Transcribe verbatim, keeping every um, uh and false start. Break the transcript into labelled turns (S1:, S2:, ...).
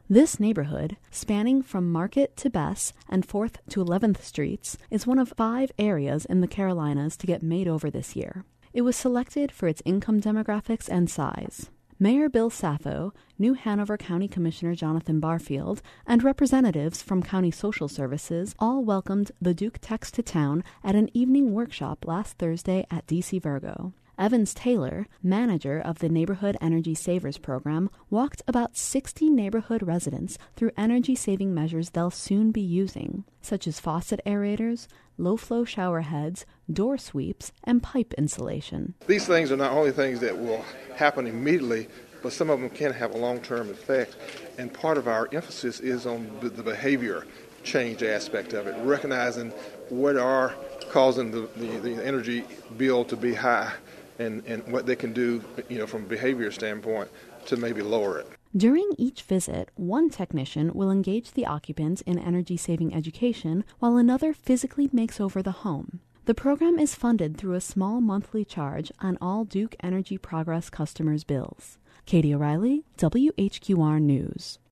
S1: This neighborhood, spanning from Market to Bess and fourth to eleventh Streets, is one of five areas in the Carolinas to get made over this year. It was selected for its income demographics and size. Mayor Bill Saffo, New Hanover County Commissioner Jonathan Barfield, and representatives from County Social Services all welcomed the Duke Techs to town at an evening workshop last Thursday at D C Virgo. Evans Taylor, manager of the Neighborhood Energy Savers Program, walked about sixty neighborhood residents through energy-saving measures they'll soon be using, such as faucet aerators, low-flow shower heads, door sweeps, and pipe insulation.
S2: These things are not only things that will happen immediately, but some of them can have a long-term effect, and part of our emphasis is on the behavior change aspect of it, recognizing what are causing the, the, the energy bill to be high, and, and what they can do, you know, from a behavior standpoint to maybe lower it.
S1: During each visit, one technician will engage the occupants in energy-saving education, while another physically makes over the home. The program is funded through a small monthly charge on all Duke Energy Progress customers' bills. Katie O'Reilly, W H Q R News.